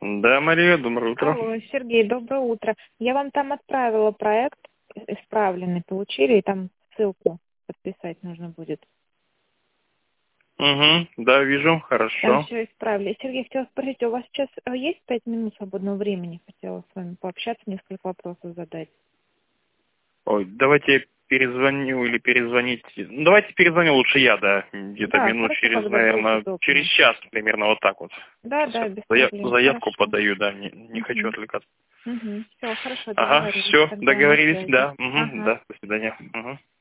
Да, Мария, доброе утро. Алло, Сергей, доброе утро. Я вам там отправила проект исправленный, получили, и там ссылку подписать нужно будет. Угу, да, вижу, Там хорошо. все исправили. Сергей, хотела спросить, у вас сейчас есть 5 минут свободного времени? Хотела с вами пообщаться, несколько вопросов задать. Ой, давайте я перезвоню или перезвоните. Ну, давайте перезвоню лучше я, да, где-то Да, минут хорошо, через, когда будет наверное, через удобно. час примерно вот так вот. Да, Сейчас да, я без проблем. заявку Хорошо. подаю, да, не хочу Угу. отвлекаться. Угу. Все, хорошо, Ага, договорились. все, Тогда на договорились, связи. да, угу, Ага. да, до свидания. Угу.